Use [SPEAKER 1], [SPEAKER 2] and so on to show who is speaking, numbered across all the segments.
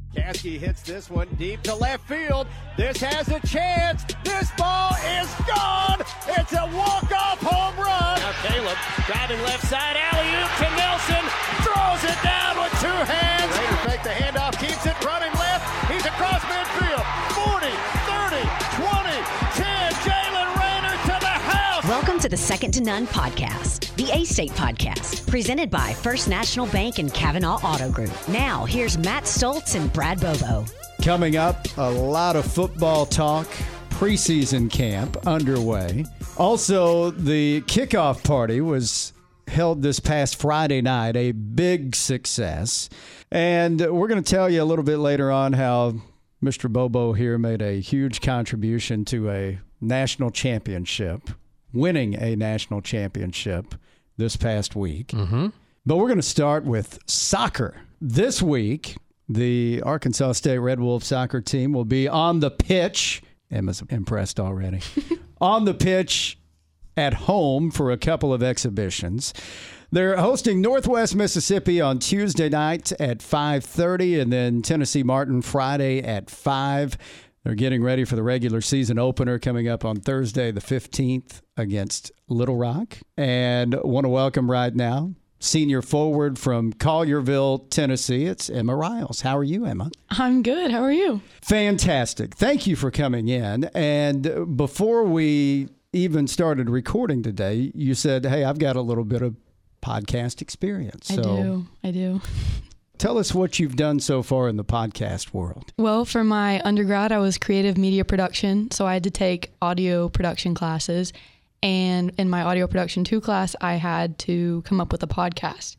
[SPEAKER 1] Caskey hits this one deep to left field. This has a chance. This ball is gone. It's a walk-off home run. Now Caleb driving left side, alley-oop to Nelson. Throws it down with two hands. Raiders make the handoff, keeps it running left. He's across midfield. 40, 30, 20, 10. Jalen Raynor to the house.
[SPEAKER 2] Welcome to the Second to None podcast, the A-State podcast, presented by First National Bank and Kavanaugh Auto Group. Now, here's Matt Stoltz and Brad Bobo.
[SPEAKER 3] Coming up, a lot of football talk, preseason camp underway. Also, the kickoff party was held this past Friday night, a big success. And we're going to tell you a little bit later on how Mr. Bobo here made a huge contribution to a national championship, winning a national championship this past week. Mm-hmm. But we're going to start with soccer. This week, the Arkansas State Red Wolf soccer team will be on the pitch. Emma's impressed already. On the pitch at home for a couple of exhibitions. They're hosting Northwest Mississippi on Tuesday night at 5:30 and then Tennessee Martin Friday at 5. They're getting ready for the regular season opener coming up on Thursday the 15th against Little Rock. And want to welcome right now senior forward from Collierville, Tennessee. It's Emma Riles. How are you, Emma?
[SPEAKER 4] I'm good. How are you?
[SPEAKER 3] Fantastic. Thank you for coming in. And before we even started recording today, you said, hey, I've got a little bit of podcast experience.
[SPEAKER 4] I do.
[SPEAKER 3] Tell us what you've done so far in the podcast world.
[SPEAKER 4] Well, for my undergrad, I was creative media production, so I had to take audio production classes. And in my audio production 2 class, I had to come up with a podcast.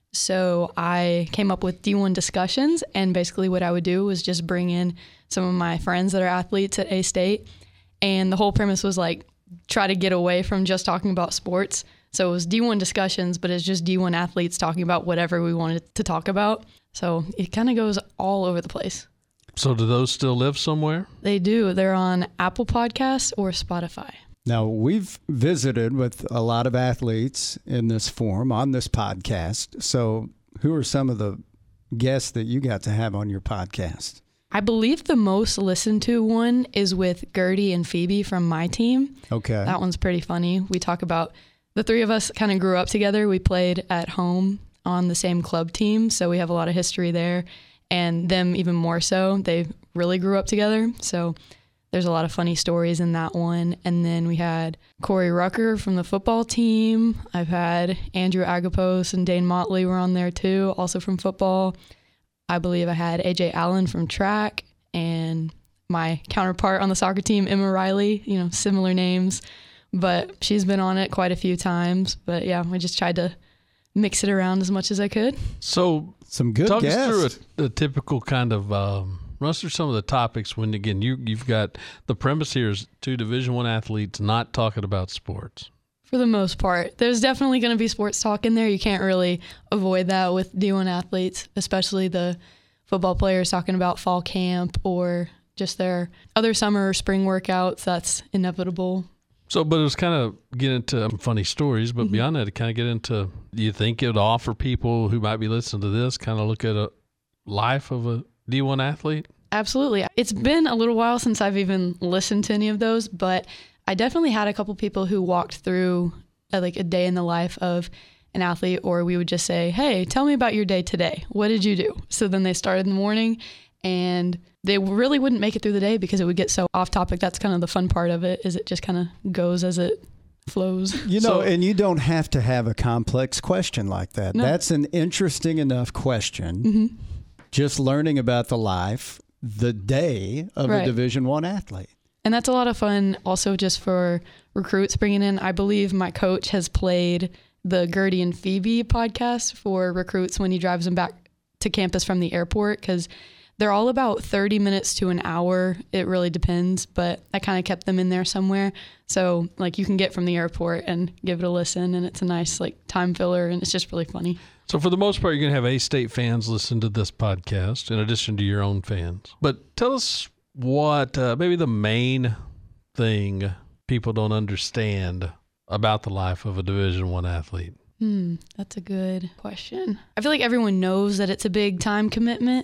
[SPEAKER 4] So I came up with D1 discussions, and basically what I would do was just bring in some of my friends that are athletes at A-State. And the whole premise was like, try to get away from just talking about sports. So it was D1 discussions, but it's just D1 athletes talking about whatever we wanted to talk about. So it kind of goes all over the place.
[SPEAKER 5] So do those still live somewhere?
[SPEAKER 4] They do. They're on Apple Podcasts or Spotify.
[SPEAKER 3] Now, we've visited with a lot of athletes in this form on this podcast. So who are some of the guests that you got to have on your podcast?
[SPEAKER 4] I believe the most listened to one is with Gertie and Phoebe from my team.
[SPEAKER 3] Okay.
[SPEAKER 4] That one's pretty funny. We talk about the three of us kind of grew up together. We played at home on the same club team, so we have a lot of history there. And them even more so. They really grew up together, so there's a lot of funny stories in that one. And then we had Corey Rucker from the football team. I've had Andrew Agapos and Dane Motley were on there too, also from football. I believe I had AJ Allen from track, and my counterpart on the soccer team, Emma Riley, similar names, but she's been on it quite a few times. But yeah, we just tried to mix it around as much as I could.
[SPEAKER 5] So
[SPEAKER 3] some good
[SPEAKER 5] talk
[SPEAKER 3] guests.
[SPEAKER 5] us through a typical kind of run us through some of the topics when, again, you've got the premise here is 2 Division I athletes not talking about sports.
[SPEAKER 4] For the most part. There's definitely going to be sports talk in there. You can't really avoid that with D1 athletes, especially the football players talking about fall camp or just their other summer or spring workouts. That's inevitable.
[SPEAKER 5] So, but it was kind of get into funny stories, but beyond that, to kind of get into, do you think it would offer people who might be listening to this kind of look at a life of a D1 athlete?
[SPEAKER 4] Absolutely. It's been a little while since I've even listened to any of those, but I definitely had a couple people who walked through a day in the life of an athlete, or we would just say, hey, tell me about your day today. What did you do? So then they started in the morning, and they really wouldn't make it through the day because it would get so off topic. That's kind of the fun part of it, is it just kind of goes as it flows.
[SPEAKER 3] And you don't have to have a complex question like that. No. That's an interesting enough question. Mm-hmm. Just learning about the life, the day of a Division I athlete.
[SPEAKER 4] And that's a lot of fun also just for recruits bringing in. I believe my coach has played the Gertie and Phoebe podcast for recruits when he drives them back to campus from the airport, because they're all about 30 minutes to an hour. It really depends, but I kind of kept them in there somewhere. So you can get from the airport and give it a listen, and it's a nice time filler, and it's just really funny.
[SPEAKER 5] So for the most part, you're going to have A-State fans listen to this podcast in addition to your own fans. But tell us what maybe the main thing people don't understand about the life of a Division I athlete.
[SPEAKER 4] That's a good question. I feel like everyone knows that it's a big time commitment,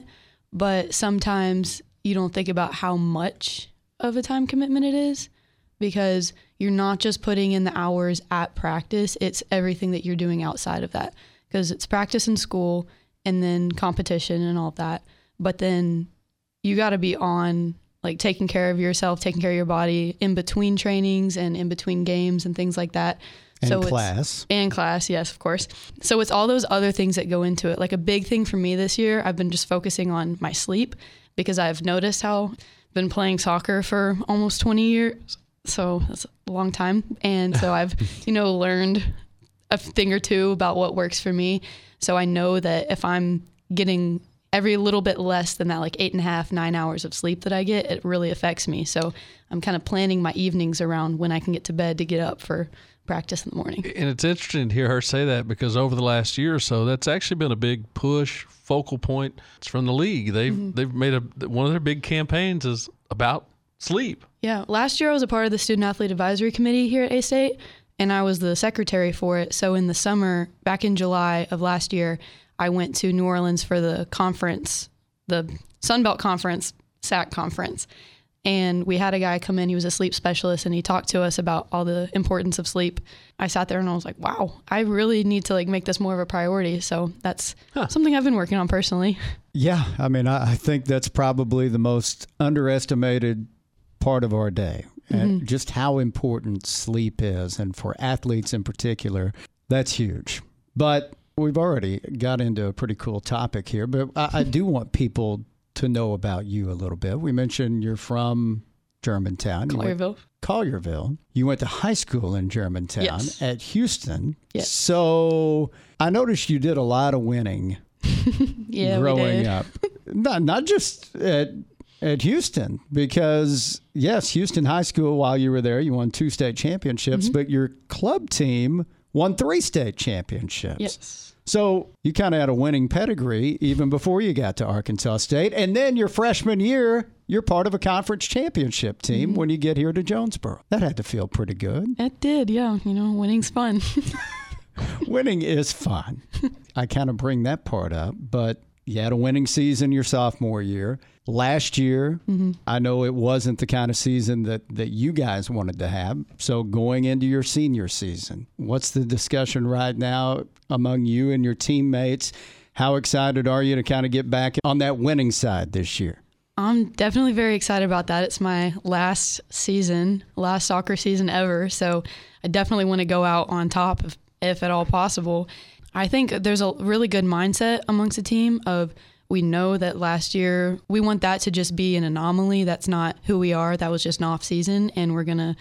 [SPEAKER 4] but sometimes you don't think about how much of a time commitment it is, because you're not just putting in the hours at practice, it's everything that you're doing outside of that, because it's practice in school and then competition and all of that. But then you got to be on, like, taking care of yourself, taking care of your body in between trainings and in between games and things like that.
[SPEAKER 3] And class.
[SPEAKER 4] And class, yes, of course. So it's all those other things that go into it. Like, a big thing for me this year, I've been just focusing on my sleep, because I've noticed how I've been playing soccer for almost 20 years. So that's a long time. And so I've, learned a thing or two about what works for me. So I know that if I'm getting every little bit less than that, like 8.5, 9 hours of sleep that I get, it really affects me. So I'm kind of planning my evenings around when I can get to bed to get up for practice in the morning.
[SPEAKER 5] And it's interesting to hear her say that, because over the last year or so, that's actually been a big push, focal point. It's from the league. They've made one of their big campaigns is about sleep.
[SPEAKER 4] Yeah. Last year I was a part of the Student Athlete Advisory Committee here at A-State, and I was the secretary for it. So in the summer, back in July of last year, I went to New Orleans for the conference, the Sun Belt Conference, SAC conference. And we had a guy come in, he was a sleep specialist, and he talked to us about all the importance of sleep. I sat there and I was like, wow, I really need to make this more of a priority. So that's something I've been working on personally.
[SPEAKER 3] Yeah. I mean, I think that's probably the most underestimated part of our day, and just how important sleep is. And for athletes in particular, that's huge. But we've already got into a pretty cool topic here, but I do want people to know about you a little bit. We mentioned you're from Germantown. Collierville. You went to high school in Germantown.
[SPEAKER 4] Yes.
[SPEAKER 3] At Houston.
[SPEAKER 4] Yes.
[SPEAKER 3] So I noticed you did a lot of winning growing up. Not just at Houston, because, yes, Houston High School, while you were there, you won 2 state championships, but your club team won 3 state championships.
[SPEAKER 4] Yes.
[SPEAKER 3] So you kind of had a winning pedigree even before you got to Arkansas State. And then your freshman year, you're part of a conference championship team when you get here to Jonesboro. That had to feel pretty good.
[SPEAKER 4] It did, yeah. Winning's fun.
[SPEAKER 3] Winning is fun. I kind of bring that part up, but you had a winning season your sophomore year. Last year, I know it wasn't the kind of season that you guys wanted to have. So going into your senior season, what's the discussion right now among you and your teammates? How excited are you to kind of get back on that winning side this year?
[SPEAKER 4] I'm definitely very excited about that. It's my last soccer season ever. So I definitely want to go out on top if at all possible. I think there's a really good mindset amongst the team of, we know that last year, we want that to just be an anomaly. That's not who we are. That was just an off season, and we're going to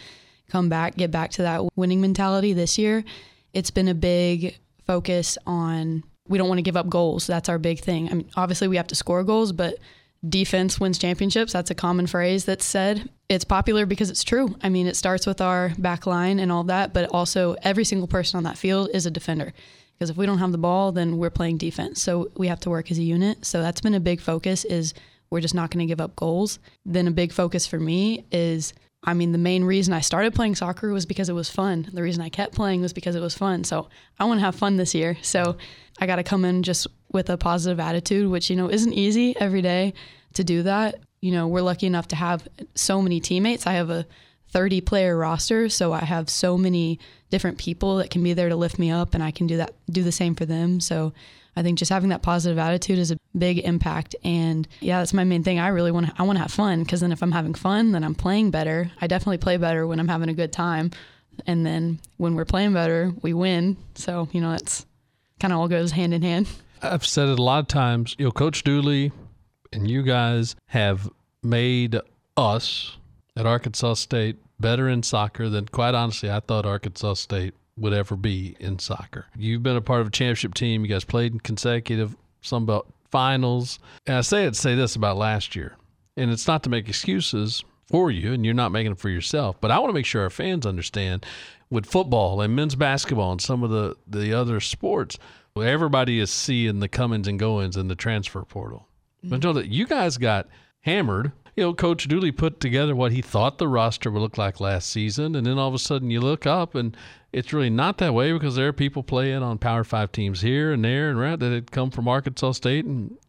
[SPEAKER 4] get back to that winning mentality this year. It's been a big focus on, we don't want to give up goals. That's our big thing. I mean, obviously we have to score goals, but defense wins championships. That's a common phrase that's said. It's popular because it's true. I mean, it starts with our back line and all that, but also every single person on that field is a defender. Because if we don't have the ball, then we're playing defense. So we have to work as a unit. So that's been a big focus, is we're just not going to give up goals. Then a big focus for me is, the main reason I started playing soccer was because it was fun. The reason I kept playing was because it was fun. So I want to have fun this year. So I got to come in just with a positive attitude, which, isn't easy every day to do that. We're lucky enough to have so many teammates. I have a 30-player roster, so I have so many different people that can be there to lift me up, and I can do the same for them. So I think just having that positive attitude is a big impact. And yeah, that's my main thing. I want to have fun, because then if I'm having fun, then I'm playing better. I definitely play better when I'm having a good time. And then when we're playing better, we win. So, it's kind of all goes hand in hand.
[SPEAKER 5] I've said it a lot of times, Coach Dooley and you guys have made us at Arkansas State better in soccer than, quite honestly, I thought Arkansas State would ever be in soccer. You've been a part of a championship team. You guys played in consecutive Sun Belt finals. And I say this about last year, and it's not to make excuses for you, and you're not making them for yourself, but I want to make sure our fans understand, with football and men's basketball and some of the other sports, everybody is seeing the comings and goings in the transfer portal. But know that you guys got hammered. Coach Dooley put together what he thought the roster would look like last season, and then all of a sudden you look up and it's really not that way, because there are people playing on Power 5 teams here and there and right that had come from Arkansas State and were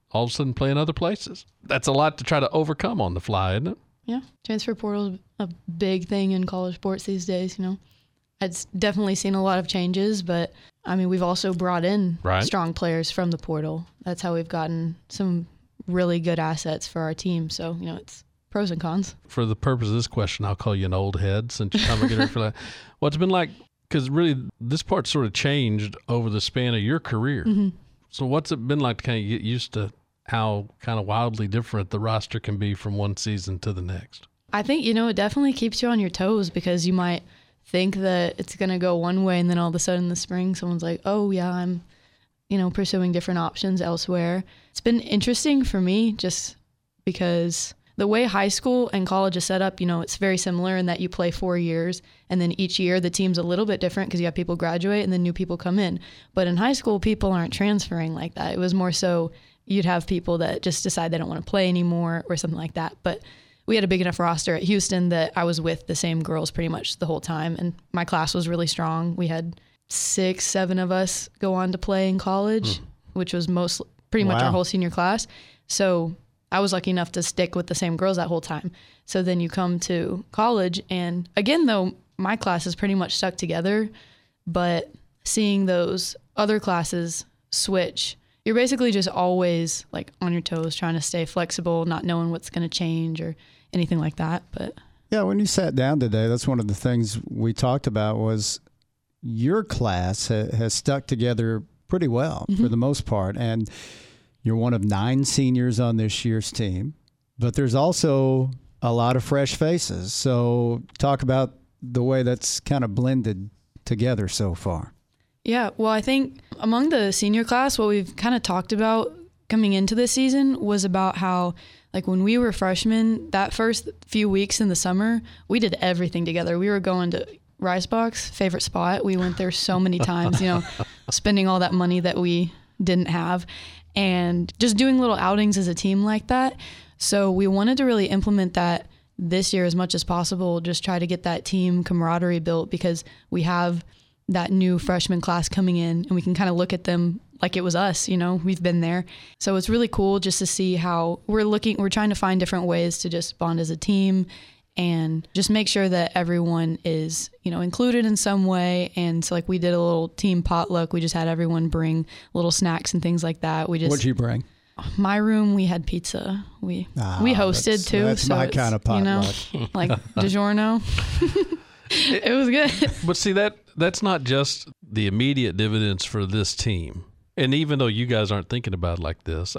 [SPEAKER 5] all of a sudden playing other places. That's a lot to try to overcome on the fly, isn't it?
[SPEAKER 4] Yeah, transfer portal is a big thing in college sports these days, I've definitely seen a lot of changes, but, we've also brought in strong players from the portal. That's how we've gotten some really good assets for our team. So, it's pros and cons.
[SPEAKER 5] For the purpose of this question, I'll call you an old head since you're coming in for that. What's been like, because really this part sort of changed over the span of your career. Mm-hmm. So what's it been like to kind of get used to how kind of wildly different the roster can be from one season to the next?
[SPEAKER 4] I think, it definitely keeps you on your toes because you might think that it's going to go one way and then all of a sudden in the spring someone's like, oh yeah, I'm, pursuing different options elsewhere. It's been interesting for me just because the way high school and college is set up, it's very similar in that you play 4 years and then each year the team's a little bit different because you have people graduate and then new people come in. But in high school, people aren't transferring like that. It was more so you'd have people that just decide they don't want to play anymore or something like that. But we had a big enough roster at Houston that I was with the same girls pretty much the whole time. And my class was really strong. We had 6-7 of us go on to play in college, which was pretty much our whole senior class. So I was lucky enough to stick with the same girls that whole time. So then you come to college, and again, though, my class is pretty much stuck together, but seeing those other classes switch, you're basically just always like on your toes, trying to stay flexible, not knowing what's going to change or anything like that. But
[SPEAKER 3] yeah, when you sat down today, that's one of the things we talked about was your class has stuck together pretty well for the most part. And you're one of 9 seniors on this year's team, but there's also a lot of fresh faces. So talk about the way that's kind of blended together so far.
[SPEAKER 4] Yeah, well, I think among the senior class, what we've kind of talked about coming into this season was about how, like, when we were freshmen, that first few weeks in the summer, we did everything together. We were going to Rice Box, favorite spot. We went there so many times, spending all that money that we didn't have and just doing little outings as a team like that. So we wanted to really implement that this year as much as possible, just try to get that team camaraderie built because we have that new freshman class coming in and we can kind of look at them like it was us, we've been there. So it's really cool just to see how we're trying to find different ways to just bond as a team and just make sure that everyone is, included in some way. And so like we did a little team potluck. We just had everyone bring little snacks and things like that.
[SPEAKER 3] What'd you bring?
[SPEAKER 4] My room, we had pizza. We hosted too.
[SPEAKER 3] That's
[SPEAKER 4] so
[SPEAKER 3] my kind of potluck.
[SPEAKER 4] Like DiGiorno. It was good.
[SPEAKER 5] But see, that's not just the immediate dividends for this team. And even though you guys aren't thinking about it like this,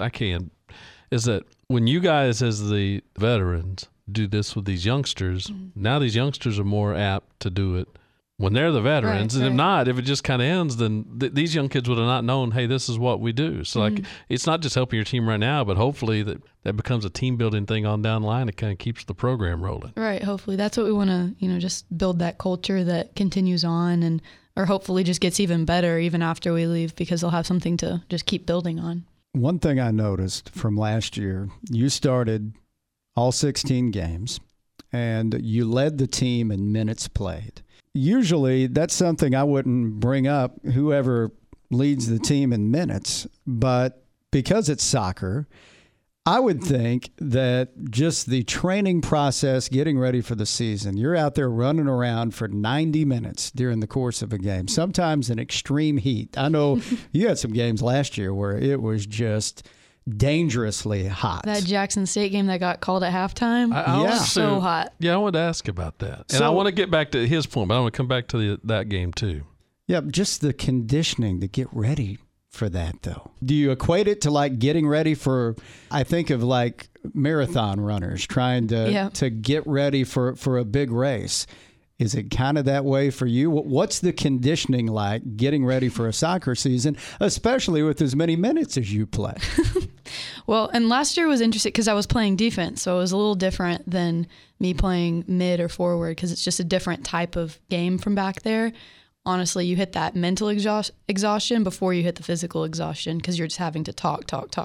[SPEAKER 5] is that when you guys as the veterans do this with these youngsters, now these youngsters are more apt to do it when they're the veterans. Right, and if not, if it just kind of ends, then these young kids would have not known, hey, this is what we do. So like, it's not just helping your team right now, but hopefully that becomes a team building thing on down the line. It kind of keeps the program rolling.
[SPEAKER 4] Right. Hopefully that's what we want to, just build that culture that continues on or hopefully just gets even better even after we leave because they'll have something to just keep building on. One
[SPEAKER 3] thing I noticed from last year, you started all 16 games and you led the team in minutes played. Usually that's something I wouldn't bring up, whoever leads the team in minutes, but because it's soccer, I would think that just the training process, getting ready for the season, you're out there running around for 90 minutes during the course of a game, sometimes in extreme heat. I know you had some games last year where it was just dangerously hot.
[SPEAKER 4] That Jackson State game that got called at halftime, so hot.
[SPEAKER 5] Yeah, I wanted to ask about that. And I want to get back to his point, but I want to come back to that game too.
[SPEAKER 3] Yeah, just the conditioning to get ready for that, though. Do you equate it to like getting ready for, I think of like marathon runners trying to get ready for a big race. Is it kind of that way for you? What's the conditioning like getting ready for a soccer season, especially with as many minutes as you play?
[SPEAKER 4] Well, and last year was interesting because I was playing defense, so it was a little different than me playing mid or forward because it's just a different type of game from back there. Honestly, you hit that mental exhaustion before you hit the physical exhaustion because you're just having to talk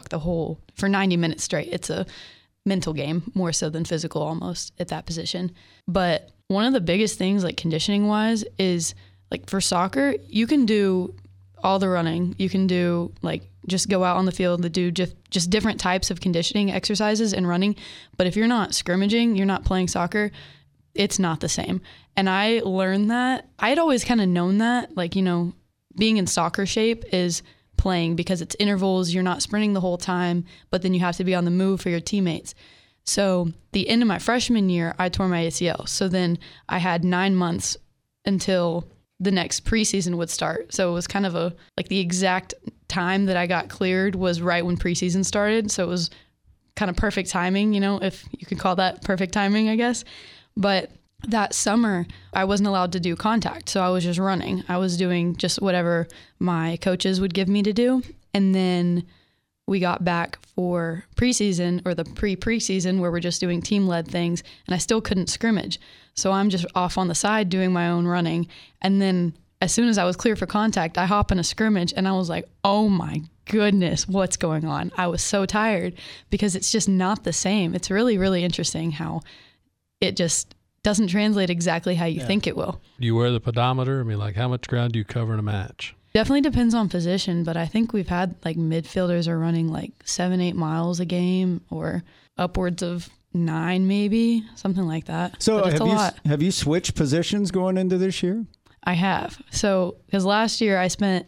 [SPEAKER 4] for 90 minutes straight. It's a mental game more so than physical almost at that position. But one of the biggest things like conditioning wise is like for soccer, you can do all the running. You can do just go out on the field to do just different types of conditioning exercises and running. But if you're not scrimmaging, you're not playing soccer, it's not the same. And I learned that. I had always kind of known that, being in soccer shape is playing because it's intervals. You're not sprinting the whole time, but then you have to be on the move for your teammates. So the end of my freshman year, I tore my ACL. So then I had 9 months until the next preseason would start. So it was kind of the exact time that I got cleared was right when preseason started. So it was kind of perfect timing, if you could call that perfect timing, I guess. But that summer, I wasn't allowed to do contact. So I was just running. I was doing just whatever my coaches would give me to do. And then we got back for preseason, or the pre-preseason, where we're just doing team-led things, and I still couldn't scrimmage. So I'm just off on the side doing my own running. And then as soon as I was clear for contact, I hop in a scrimmage, and I was like, oh my goodness, what's going on? I was so tired because it's just not the same. It's really, really interesting how it just doesn't translate exactly how you think it will.
[SPEAKER 5] Do you wear the pedometer? I mean, how much ground do you cover in a match?
[SPEAKER 4] Definitely depends on position, but I think we've had midfielders are running 7-8 miles a game, or upwards of 9 maybe, something like that.
[SPEAKER 3] So
[SPEAKER 4] but it's a lot.
[SPEAKER 3] Have you switched positions going into this year?
[SPEAKER 4] I have. So because last year I spent,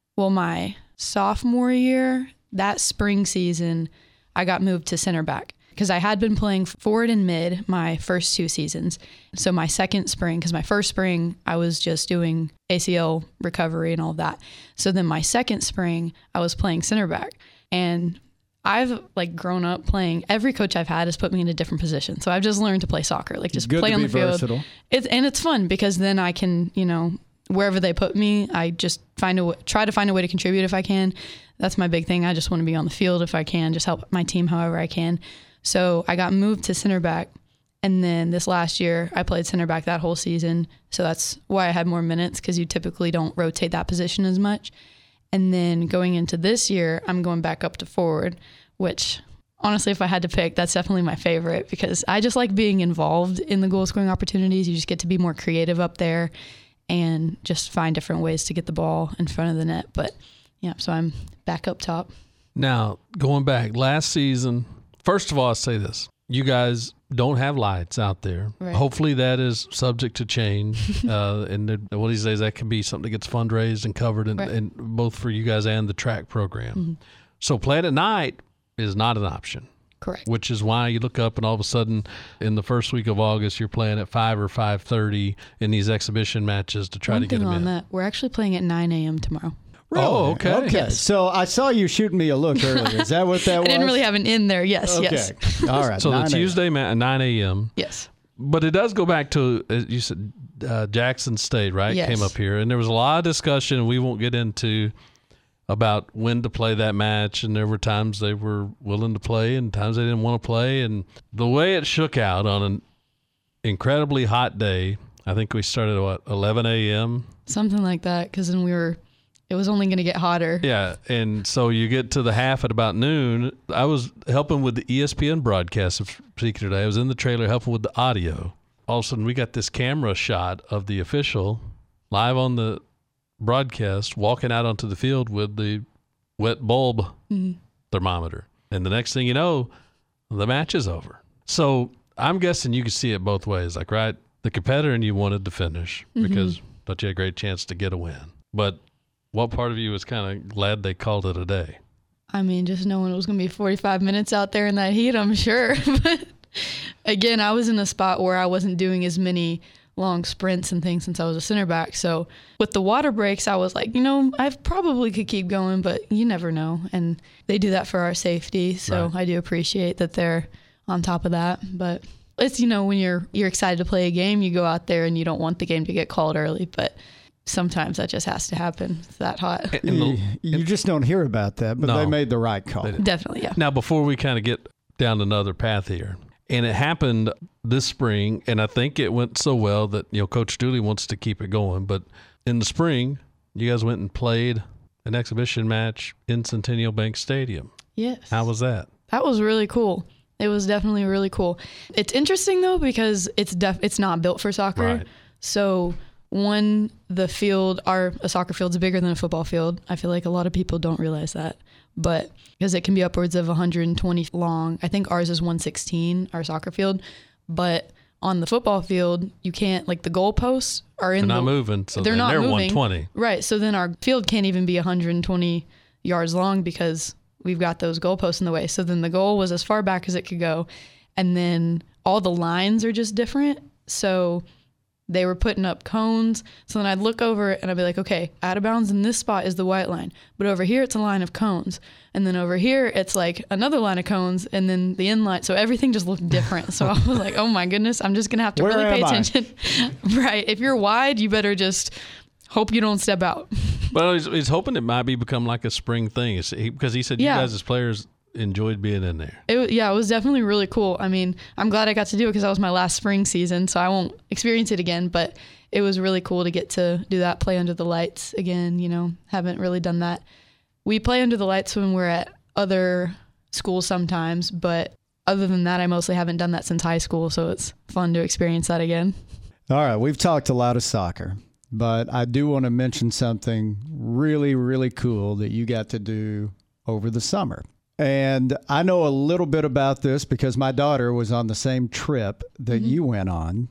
[SPEAKER 4] my sophomore year, that spring season, I got moved to center back. Because I had been playing forward and mid my first 2 seasons. So my second spring, because my first spring, I was just doing ACL recovery and all of that. So then my second spring, I was playing center back. And I've grown up playing, every coach I've had has put me in a different position. So I've just learned to play soccer, just
[SPEAKER 3] good
[SPEAKER 4] play on the field.
[SPEAKER 3] Versatile.
[SPEAKER 4] It's fun because then I can, wherever they put me, I just try to find a way to contribute if I can. That's my big thing. I just want to be on the field if I can, just help my team however I can. So I got moved to center back, and then this last year I played center back that whole season. So that's why I had more minutes, because you typically don't rotate that position as much. And then going into this year, I'm going back up to forward, which honestly, if I had to pick, that's definitely my favorite, because I just like being involved in the goal scoring opportunities. You just get to be more creative up there and just find different ways to get the ball in front of the net. But yeah, so I'm back up top.
[SPEAKER 5] Now, going back last season, first of all, I'll say this. You guys don't have lights out there.
[SPEAKER 4] Right.
[SPEAKER 5] Hopefully that is subject to change. And one of these days that can be something that gets fundraised and covered, and both for you guys and the track program. Mm-hmm. So playing at night is not an option.
[SPEAKER 4] Correct.
[SPEAKER 5] Which is why you look up and all of a sudden in the first week of August you're playing at 5 or 5:30 in these exhibition matches to try to get them in.
[SPEAKER 4] On that, we're actually playing at 9 a.m. tomorrow.
[SPEAKER 3] Really?
[SPEAKER 5] Oh, okay.
[SPEAKER 3] Okay.
[SPEAKER 5] Yes.
[SPEAKER 3] So I saw you shooting me a look earlier. Is that what that was?
[SPEAKER 4] I didn't really have an in there. Yes,
[SPEAKER 3] okay.
[SPEAKER 4] yes.
[SPEAKER 3] All right.
[SPEAKER 5] So the Tuesday at 9 a.m.
[SPEAKER 4] Yes.
[SPEAKER 5] But it does go back to, as you said, Jackson State, right?
[SPEAKER 4] Yes.
[SPEAKER 5] Came up here. And there was a lot of discussion, we won't get into, about when to play that match. And there were times they were willing to play and times they didn't want to play. And the way it shook out on an incredibly hot day, I think we started at, 11 a.m.?
[SPEAKER 4] Something like that, because then it was only going to get hotter.
[SPEAKER 5] Yeah, and so you get to the half at about noon. I was helping with the ESPN broadcast of Speaking Today. I was in the trailer helping with the audio. All of a sudden, we got this camera shot of the official live on the broadcast walking out onto the field with the wet bulb thermometer. And the next thing you know, the match is over. So I'm guessing you could see it both ways. Right, the competitor and you wanted to finish because thought you had a great chance to get a win. But what part of you was kind of glad they called it a day?
[SPEAKER 4] I mean, just knowing it was going to be 45 minutes out there in that heat, I'm sure. But again, I was in a spot where I wasn't doing as many long sprints and things since I was a center back. So with the water breaks, I was like, I probably could keep going, but you never know. And they do that for our safety. So right. I do appreciate that they're on top of that. But it's, when you're excited to play a game, you go out there and you don't want the game to get called early. But sometimes that just has to happen. It's that hot.
[SPEAKER 3] You just don't hear about that, but they made the right call.
[SPEAKER 4] Definitely, yeah.
[SPEAKER 5] Now, before we kind of get down another path here, and it happened this spring, and I think it went so well that, Coach Dooley wants to keep it going, but in the spring, you guys went and played an exhibition match in Centennial Bank Stadium.
[SPEAKER 4] Yes.
[SPEAKER 5] How was that?
[SPEAKER 4] That was really cool. It was definitely really cool. It's interesting, though, because it's not built for soccer.
[SPEAKER 5] Right.
[SPEAKER 4] So the field, a soccer field's bigger than a football field. I feel like a lot of people don't realize that, but because it can be upwards of 120 long. I think ours is 116, our soccer field, but on the football field, you can't, like the goalposts are in
[SPEAKER 5] they're not moving, so
[SPEAKER 4] they're not moving.
[SPEAKER 5] 120.
[SPEAKER 4] Right, so then our field can't even be 120 yards long because we've got those goalposts in the way. So then the goal was as far back as it could go, and then all the lines are just different. So they were putting up cones. So then I'd look over and I'd be like, okay, out of bounds in this spot is the white line, but over here it's a line of cones. And then over here it's like another line of cones, and then the end line. So everything just looked different. So I was like, oh my goodness, I'm just going to have to really pay attention. Right. If you're wide, you better just hope you don't step out.
[SPEAKER 5] Well, he's hoping it might become like a spring thing, because he said you guys as players enjoyed being in there. It
[SPEAKER 4] was definitely really cool. I mean, I'm glad I got to do it because that was my last spring season, so I won't experience it again, but it was really cool to get to do that, play under the lights again. Haven't really done that. We play under the lights when we're at other schools sometimes, but other than that, I mostly haven't done that since high school, so it's fun to experience that again.
[SPEAKER 3] All right, we've talked a lot of soccer, but I do want to mention something really, really cool that you got to do over the summer. And I know a little bit about this because my daughter was on the same trip that you went on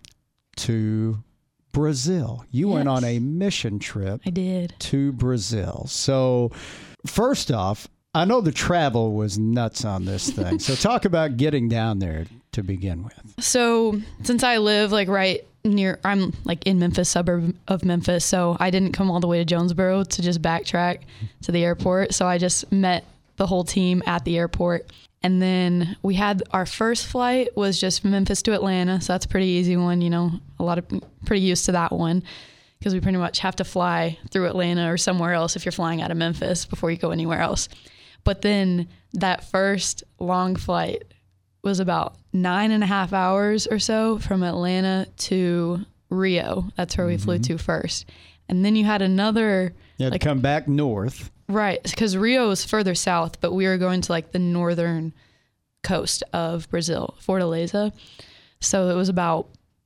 [SPEAKER 3] to Brazil. You went on a mission trip.
[SPEAKER 4] I did.
[SPEAKER 3] To Brazil. So first off, I know the travel was nuts on this thing. So talk about getting down there to begin with.
[SPEAKER 4] So since I live right near, I'm in Memphis, suburb of Memphis. So I didn't come all the way to Jonesboro to just backtrack to the airport. So I just met the whole team at the airport. And then we had our first flight was just from Memphis to Atlanta. So that's a pretty easy one, a lot of pretty used to that one because we pretty much have to fly through Atlanta or somewhere else if you're flying out of Memphis before you go anywhere else. But then that first long flight was about 9.5 hours or so from Atlanta to Rio. That's where we flew to first. And then you had another...
[SPEAKER 3] You had to come back north.
[SPEAKER 4] Right, because Rio is further south, but we were going to the northern coast of Brazil, Fortaleza. So it was about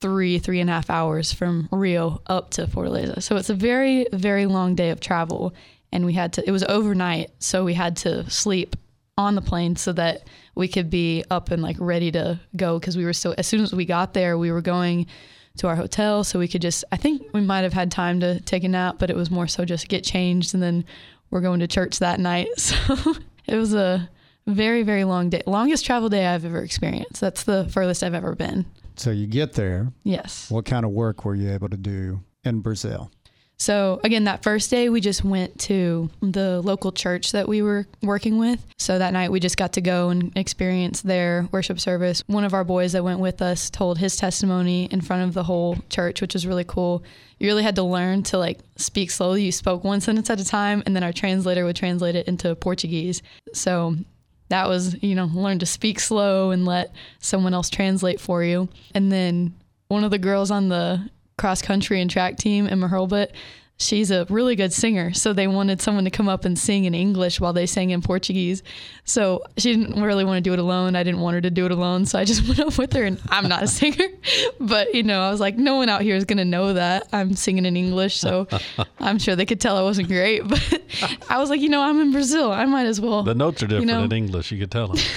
[SPEAKER 4] 3.5 hours from Rio up to Fortaleza. So it's a very, very long day of travel. And it was overnight, so we had to sleep on the plane so that we could be up and ready to go, because we were still, as soon as we got there, we were going to our hotel, so we could I think we might have had time to take a nap, but it was more so just get changed, and then we're going to church that night. So it was a very, very long day. Longest travel day I've ever experienced. That's the furthest I've ever been.
[SPEAKER 3] So you get there.
[SPEAKER 4] Yes.
[SPEAKER 3] What kind of work were you able to do in Brazil?
[SPEAKER 4] So again, that first day we just went to the local church that we were working with. So that night we just got to go and experience their worship service. One of our boys that went with us told his testimony in front of the whole church, which was really cool. You really had to learn to speak slowly. You spoke one sentence at a time, and then our translator would translate it into Portuguese. So that was, learn to speak slow and let someone else translate for you. And then one of the girls on the cross country and track team, Emma Hurlbut, she's a really good singer. So they wanted someone to come up and sing in English while they sang in Portuguese. So she didn't really want to do it alone. I didn't want her to do it alone. So I just went up with her, and I'm not a singer, but I was like, no one out here is going to know that I'm singing in English. So I'm sure they could tell I wasn't great, but I was like, I'm in Brazil. I might as well.
[SPEAKER 5] The notes are different in English. You could tell them.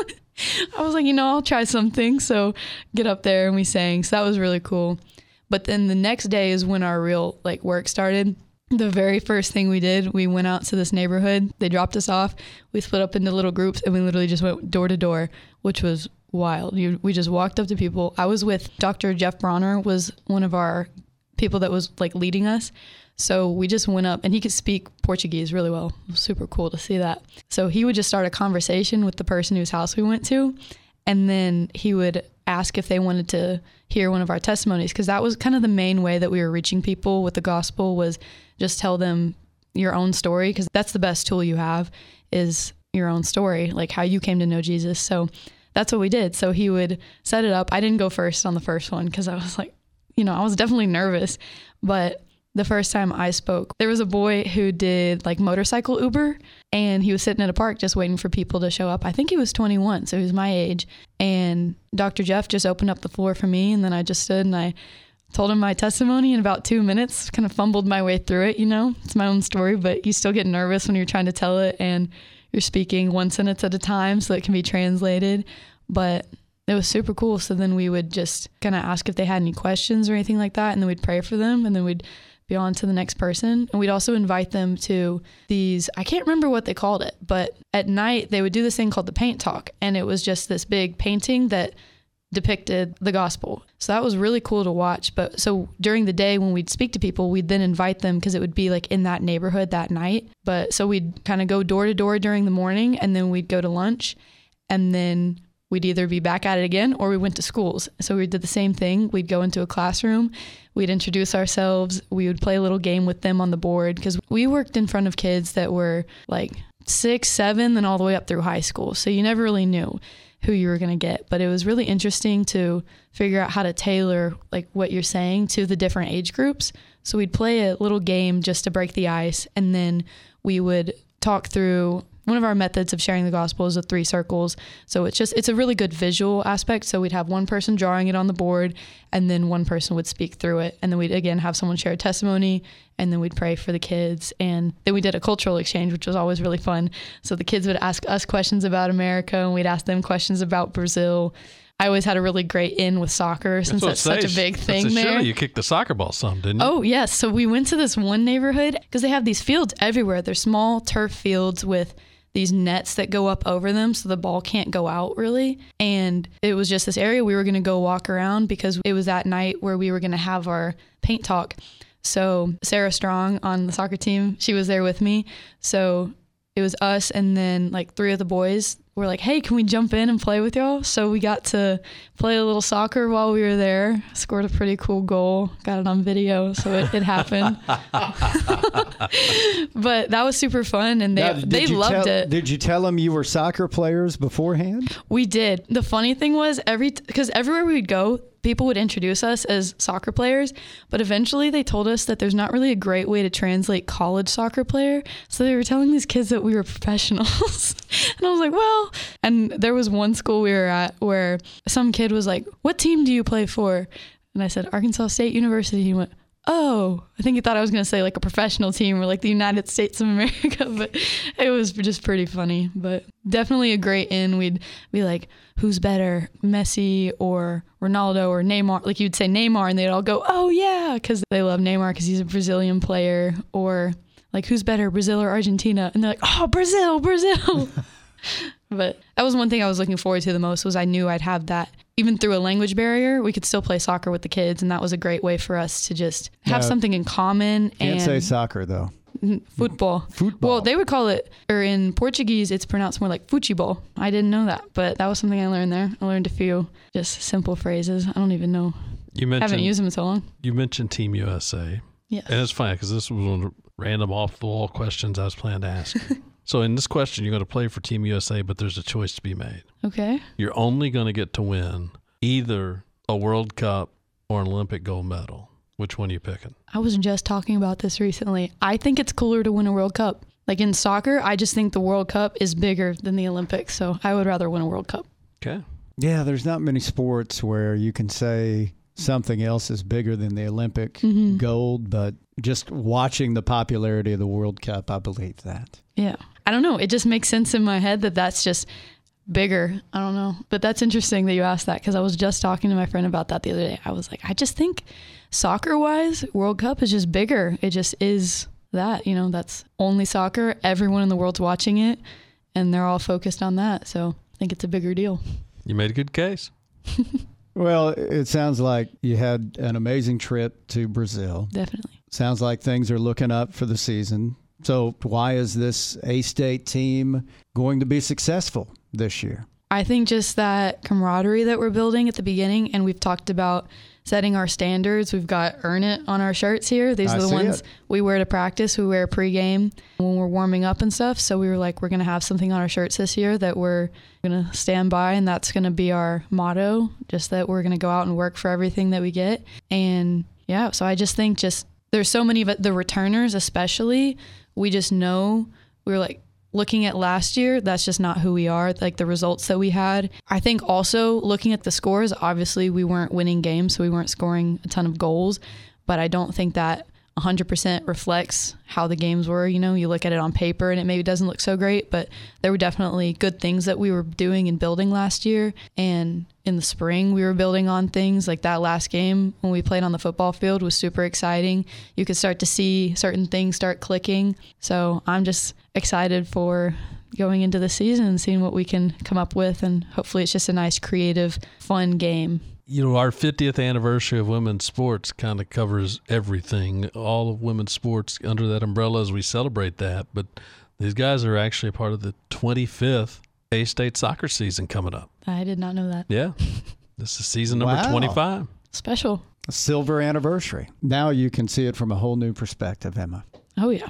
[SPEAKER 4] I was like, I'll try something. So get up there and we sang. So that was really cool. But then the next day is when our real work started. The very first thing we did, we went out to this neighborhood. They dropped us off. We split up into little groups, and we literally just went door to door, which was wild. We just walked up to people. I was with Dr. Jeff Bronner, was one of our people that was leading us. So we just went up, and he could speak Portuguese really well. It was super cool to see that. So he would just start a conversation with the person whose house we went to, and then he would ask if they wanted to hear one of our testimonies, because that was kind of the main way that we were reaching people with the gospel, was just tell them your own story, because that's the best tool you have, is your own story, how you came to know Jesus. So that's what we did. So he would set it up. I didn't go first on the first one because I was I was definitely nervous, but the first time I spoke, there was a boy who did motorcycle Uber, and he was sitting at a park just waiting for people to show up. I think he was 21, so he was my age. And Dr. Jeff just opened up the floor for me, and then I just stood and I told him my testimony in about 2 minutes, kind of fumbled my way through it. It's my own story, but you still get nervous when you're trying to tell it and you're speaking one sentence at a time so it can be translated. But it was super cool. So then we would just kind of ask if they had any questions or anything like that, and then we'd pray for them, and then we'd be on to the next person. And we'd also invite them to these, I can't remember what they called it, but at night they would do this thing called the paint talk. And it was just this big painting that depicted the gospel. So that was really cool to watch. But so during the day when we'd speak to people, we'd then invite them because it would be like in that neighborhood that night. But so we'd kind of go door to door during the morning, and then we'd go to lunch, and then we'd either be back at it again or we went to schools. So we did the same thing. We'd go into a classroom, we'd introduce ourselves, we would play a little game with them on the board, because we worked in front of kids that were like 6, 7, then all the way up through high school. So you never really knew who you were going to get. But it was really interesting to figure out how to tailor like what you're saying to the different age groups. So we'd play a little game just to break the ice, and then we would talk through. One of our methods of sharing the gospel is the 3 circles. So it's a really good visual aspect. So we'd have one person drawing it on the board, and then one person would speak through it. And then we'd again have someone share a testimony, and then we'd pray for the kids. And then we did a cultural exchange, which was always really fun. So the kids would ask us questions about America, and we'd ask them questions about Brazil. I always had a really great in with soccer since that's such a big thing there.
[SPEAKER 5] You kicked the soccer ball some, didn't you?
[SPEAKER 4] Oh, yes. So we went to this one neighborhood because they have these fields everywhere. They're small turf fields with these nets that go up over them so the ball can't go out really. And it was just this area we were going to go walk around because it was that night where we were going to have our paint talk. So Sarah Strong on the soccer team, she was there with me. So it was us, and then like 3 of the boys were like, hey, can we jump in and play with y'all? So we got to play a little soccer while we were there. Scored a pretty cool goal. Got it on video, so it happened. But that was super fun, and they loved it.
[SPEAKER 3] Did you tell them you were soccer players beforehand?
[SPEAKER 4] We did. The funny thing was, because everywhere we'd go, people would introduce us as soccer players, but eventually they told us that there's not really a great way to translate college soccer player. So they were telling these kids that we were professionals. And I was like, well, and there was one school we were at where some kid was like, what team do you play for? And I said, Arkansas State University. He went, oh, I think he thought I was going to say like a professional team or like the United States of America, but it was just pretty funny. But definitely a great in. We'd be like, who's better, Messi or Ronaldo or Neymar? Like you'd say Neymar, and they'd all go, oh yeah, because they love Neymar because he's a Brazilian player. Or like, who's better, Brazil or Argentina? And they're like, oh, Brazil. But that was one thing I was looking forward to the most, was I knew I'd have that. Even through a language barrier, we could still play soccer with the kids, and that was a great way for us to just have something in common.
[SPEAKER 3] Can't say soccer, though.
[SPEAKER 4] Football. Well, they would call it, or in Portuguese, it's pronounced more like futebol. I didn't know that, but that was something I learned there. I learned a few just simple phrases. I don't even know. I haven't used them in so long.
[SPEAKER 5] You mentioned Team USA.
[SPEAKER 4] Yes.
[SPEAKER 5] And it's funny because this was one of the random off-the-wall questions I was planning to ask. So in this question, you're going to play for Team USA, but there's a choice to be made.
[SPEAKER 4] Okay.
[SPEAKER 5] You're only going to get to win either a World Cup or an Olympic gold medal. Which one are you picking?
[SPEAKER 4] I was just talking about this recently. I think it's cooler to win a World Cup. Like in soccer, I just think the World Cup is bigger than the Olympics, so I would rather win a World Cup.
[SPEAKER 5] Okay.
[SPEAKER 3] Yeah, there's not many sports where you can say something else is bigger than the Olympic gold, but just watching the popularity of the World Cup, I believe that.
[SPEAKER 4] Yeah. I don't know. It just makes sense in my head that that's just bigger. I don't know. But that's interesting that you asked that, because I was just talking to my friend about that the other day. I was like, I just think soccer-wise, World Cup is just bigger. It just is that, that's only soccer. Everyone in the world's watching it, and they're all focused on that. So I think it's a bigger deal.
[SPEAKER 5] You made a good case.
[SPEAKER 3] Well, it sounds like you had an amazing trip to Brazil.
[SPEAKER 4] Definitely.
[SPEAKER 3] Sounds like things are looking up for the season. So why is this A-State team going to be successful this year?
[SPEAKER 4] I think just that camaraderie that we're building at the beginning, and we've talked about setting our standards. We've got Earn It on our shirts here. These are the ones we wear to practice. We wear pregame when we're warming up and stuff. So we were like, we're going to have something on our shirts this year that we're going to stand by, and that's going to be our motto, just that we're going to go out and work for everything that we get. And yeah, so I just think there's so many of the returners especially, we just know, we were like, looking at last year, that's just not who we are, like the results that we had. I think also looking at the scores, obviously we weren't winning games, so we weren't scoring a ton of goals, but I don't think that 100% reflects how the games were. You know, you look at it on paper and it maybe doesn't look so great, but there were definitely good things that we were doing and building last year. And in the spring, we were building on things like that last game when we played on the football field was super exciting. You could start to see certain things start clicking. So I'm just excited for going into the season and seeing what we can come up with. And hopefully it's just a nice, creative, fun game.
[SPEAKER 5] You know, our 50th anniversary of women's sports kind of covers everything, all of women's sports under that umbrella as we celebrate that. But these guys are actually a part of the 25th A-State soccer season coming up.
[SPEAKER 4] I did not know that.
[SPEAKER 5] Yeah. This is season number 25.
[SPEAKER 4] Special.
[SPEAKER 3] A silver anniversary. Now you can see it from a whole new perspective, Emma.
[SPEAKER 4] Oh, yeah.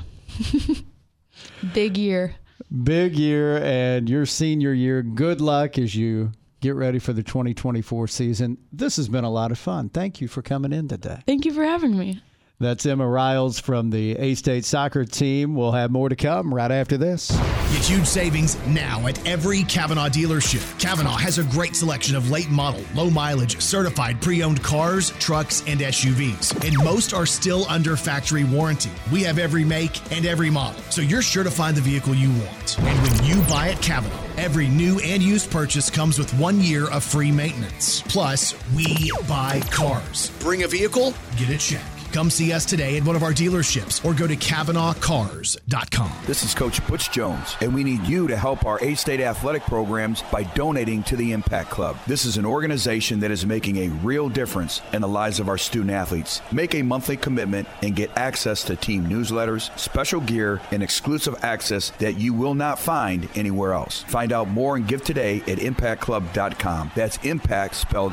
[SPEAKER 4] Big year.
[SPEAKER 3] Big year, and your senior year. Good luck as you get ready for the 2024 season. This has been a lot of fun. Thank you for coming in today.
[SPEAKER 4] Thank you for having me.
[SPEAKER 3] That's Emma Riles from the A-State soccer team. We'll have more to come right after this.
[SPEAKER 6] Get huge savings now at every Kavanaugh dealership. Kavanaugh has a great selection of late model, low mileage, certified pre-owned cars, trucks, and SUVs. And most are still under factory warranty. We have every make and every model, so you're sure to find the vehicle you want. And when you buy at Kavanaugh, every new and used purchase comes with 1 year of free maintenance. Plus, we buy cars. Bring a vehicle, get it checked. Come see us today at one of our dealerships or go to CavanaughCars.com.
[SPEAKER 7] This is Coach Butch Jones, and we need you to help our A-State athletic programs by donating to the Impact Club. This is an organization that is making a real difference in the lives of our student athletes. Make a monthly commitment and get access to team newsletters, special gear, and exclusive access that you will not find anywhere else. Find out more and give today at ImpactClub.com. That's Impact spelled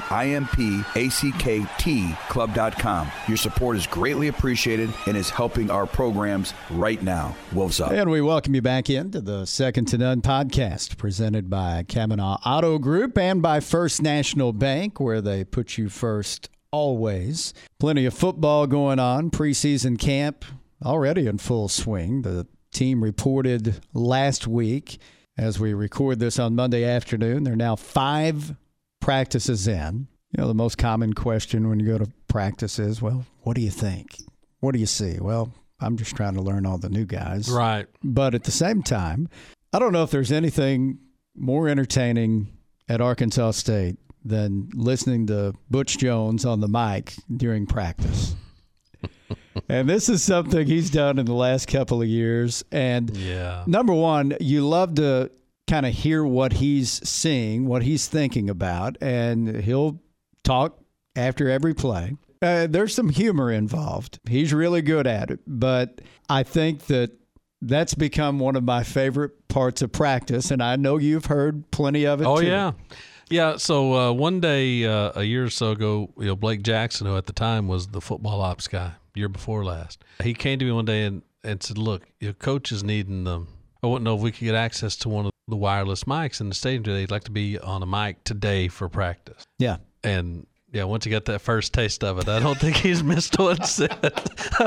[SPEAKER 7] IMPACKT Club.com. Your support is greatly appreciated and is helping our programs right now. Wolves up.
[SPEAKER 3] And we welcome you back into the Second to None podcast presented by Kavanaugh Auto Group and by First National Bank, where they put you first always. Plenty of football going on. Preseason camp already in full swing. The team reported last week as we record this on Monday afternoon. They're now 5 practices in. You know, the most common question when you go to practice is, well, what do you think? What do you see? Well, I'm just trying to learn all the new guys.
[SPEAKER 5] Right.
[SPEAKER 3] But at the same time, I don't know if there's anything more entertaining at Arkansas State than listening to Butch Jones on the mic during practice. And this is something he's done in the last couple of years. And number one, you love to kind of hear what he's seeing, what he's thinking about, and he'll talk after every play. There's some humor involved. He's really good at it. But I think that's become one of my favorite parts of practice, and I know you've heard plenty of it,
[SPEAKER 5] too.
[SPEAKER 3] Yeah.
[SPEAKER 5] Yeah, so one day a year or so ago, Blake Jackson, who at the time was the football ops guy, year before last, he came to me one day and said, look, your coach is needing them. I wouldn't know if we could get access to one of the wireless mics in the stadium today. He'd like to be on a mic today for practice.
[SPEAKER 3] Yeah.
[SPEAKER 5] And, once you get that first taste of it, I don't think he's missed one set.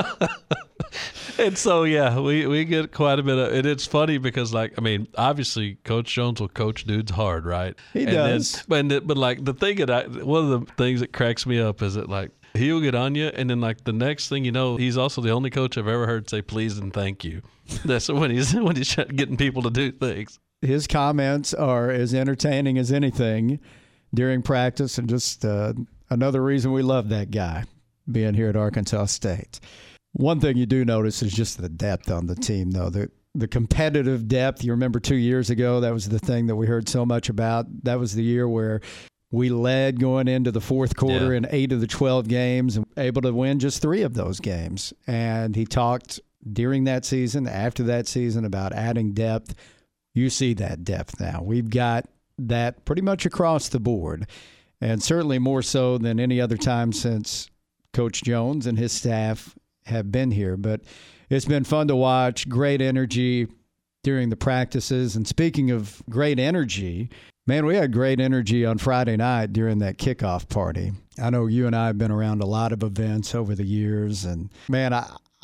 [SPEAKER 5] And so, we get quite a bit of it. It's funny because, obviously, Coach Jones will coach dudes hard, right?
[SPEAKER 3] He does.
[SPEAKER 5] But the thing one of the things that cracks me up is that, he'll get on you, and then, the next thing you know, he's also the only coach I've ever heard say please and thank you. That's when he's getting people to do things.
[SPEAKER 3] His comments are as entertaining as anything during practice, and just another reason we love that guy being here at Arkansas State. One thing you do notice is just the depth on the team, though. The competitive depth. You remember 2 years ago, that was the thing that we heard so much about. That was the year where we led going into the fourth quarter in 8 of the 12 games and able to win just 3 of those games. And he talked during that season, after that season, about adding depth. You see that depth now. We've got that pretty much across the board, and certainly more so than any other time since Coach Jones and his staff have been here. But it's been fun to watch. Great energy during the practices. And speaking of great energy, man, we had great energy on Friday night during that kickoff party. I know you and I have been around a lot of events over the years, and man,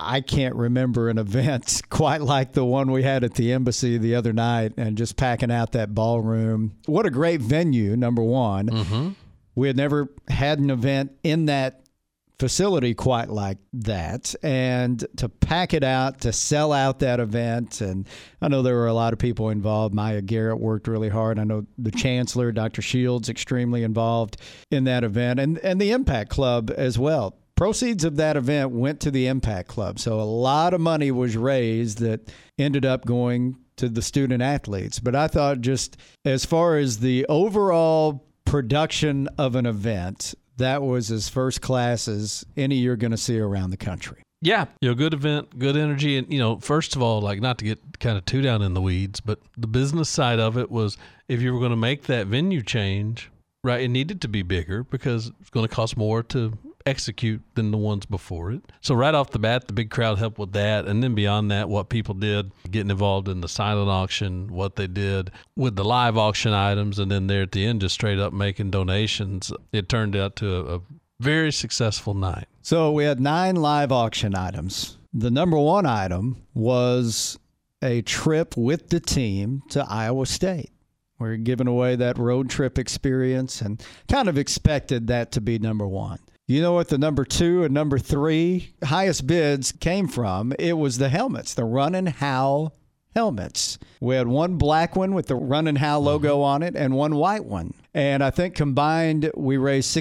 [SPEAKER 3] I can't remember an event quite like the one we had at the Embassy the other night and just packing out that ballroom. What a great venue, number one.
[SPEAKER 5] Mm-hmm.
[SPEAKER 3] We had never had an event in that facility quite like that. And to pack it out, to sell out that event, and I know there were a lot of people involved. Maya Garrett worked really hard. I know the Chancellor, Dr. Shields, extremely involved in that event, and the Impact Club as well. Proceeds of that event went to the Impact Club. So a lot of money was raised that ended up going to the student athletes. But I thought just as far as the overall production of an event, that was as first class as any you're going to see around the country.
[SPEAKER 5] Yeah, good event, good energy. And, first of all, like not to get kind of too down in the weeds, but the business side of it was if you were going to make that venue change, right, it needed to be bigger because it's going to cost more to execute than the ones before it. So right off the bat, the big crowd helped with that. And then beyond that, what people did, getting involved in the silent auction, what they did with the live auction items, and then there at the end, just straight up making donations. It turned out to a very successful night.
[SPEAKER 3] So we had 9 live auction items. The number one item was a trip with the team to Iowa State. We're giving away that road trip experience and kind of expected that to be number one. You know what the number 2 and number 3 highest bids came from? It was the helmets, the Run and Howl helmets. We had one black one with the Run and Howl logo on it and one white one. And I think combined we raised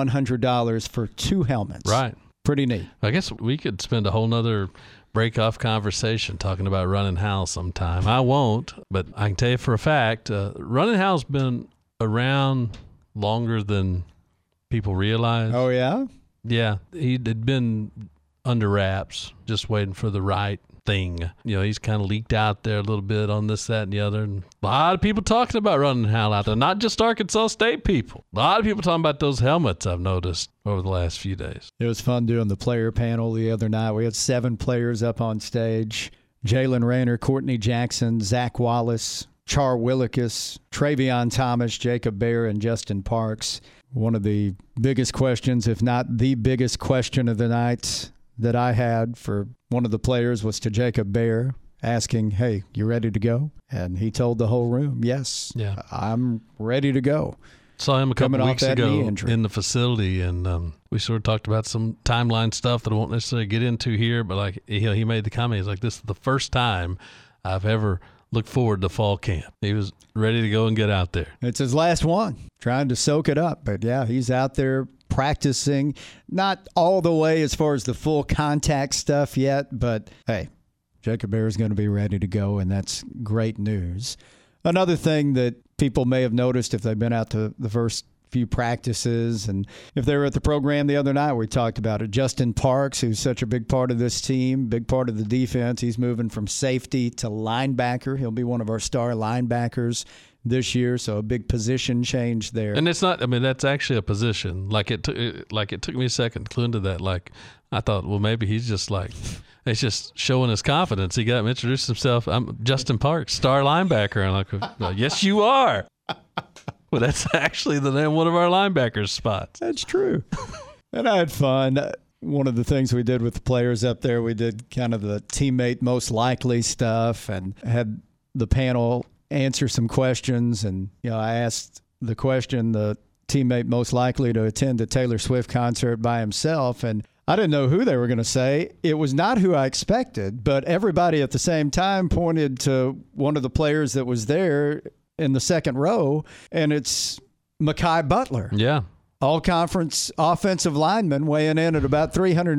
[SPEAKER 3] $6,100 for 2 helmets.
[SPEAKER 5] Right.
[SPEAKER 3] Pretty neat.
[SPEAKER 5] I guess we could spend a whole nother break-off conversation talking about Run and Howl sometime. I won't, but I can tell you for a fact, Run and Howl's been around longer than people realize.
[SPEAKER 3] Oh, yeah?
[SPEAKER 5] Yeah. He had been under wraps, just waiting for the right thing. He's kind of leaked out there a little bit on this, that, and the other. And a lot of people talking about Run and Howl out there, not just Arkansas State people. A lot of people talking about those helmets, I've noticed over the last few days.
[SPEAKER 3] It was fun doing the player panel the other night. We had 7 players up on stage. Jalen Rayner, Courtney Jackson, Zach Wallace, Char Willikis, Travion Thomas, Jacob Bear, and Justin Parks. One of the biggest questions, if not the biggest question of the night that I had for one of the players was to Jacob Bear, asking, hey, you ready to go? And he told the whole room, yes,
[SPEAKER 5] yeah,
[SPEAKER 3] I'm ready to go.
[SPEAKER 5] Saw him a couple weeks ago in the facility, and we sort of talked about some timeline stuff that I won't necessarily get into here, but like he made the comment, he's like, this is the first time I've ever looked forward to fall camp. He was ready to go and get out there.
[SPEAKER 3] It's his last one, trying to soak it up. But, yeah, he's out there practicing, not all the way as far as the full contact stuff yet, but, hey, Jacob Bear is going to be ready to go, and that's great news. Another thing that people may have noticed if they've been out to the first few practices, and if they were at the program the other night, we talked about it. Justin Parks, who's such a big part of this team, big part of the defense, he's moving from safety to linebacker. He'll be one of our star linebackers this year, so a big position change there.
[SPEAKER 5] And it's not, that's actually a position. It took me a second to clue into that. Like, I thought, well, maybe he's just like, it's just showing his confidence. He got him introduced himself. I'm Justin Parks, star linebacker. I'm like, yes, you are. Well, that's actually the name of one of our linebackers spots.
[SPEAKER 3] That's true. And I had fun. One of the things we did with the players up there, we did kind of the teammate most likely stuff and had the panel answer some questions. And, I asked the question, the teammate most likely to attend a Taylor Swift concert by himself. And I didn't know who they were going to say. It was not who I expected, but everybody at the same time pointed to one of the players that was there in the second row, and it's Mekhi Butler.
[SPEAKER 5] Yeah.
[SPEAKER 3] All-conference offensive lineman weighing in at about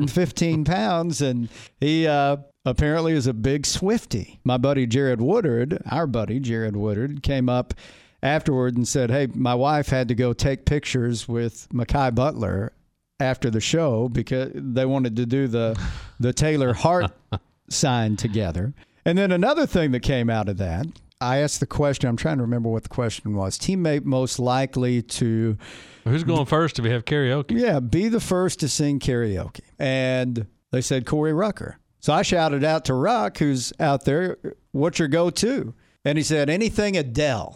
[SPEAKER 3] 315 pounds, and he apparently is a big Swiftie. My buddy Jared Woodard, our buddy Jared Woodard, came up afterward and said, hey, my wife had to go take pictures with Mekhi Butler after the show because they wanted to do the Taylor Hart sign together. And then another thing that came out of that, I asked the question, I'm trying to remember what the question was, teammate most likely to...
[SPEAKER 5] Who's going first if we have karaoke?
[SPEAKER 3] Yeah, be the first to sing karaoke. And they said Corey Rucker. So I shouted out to Ruck, who's out there, what's your go-to? And he said, anything Adele.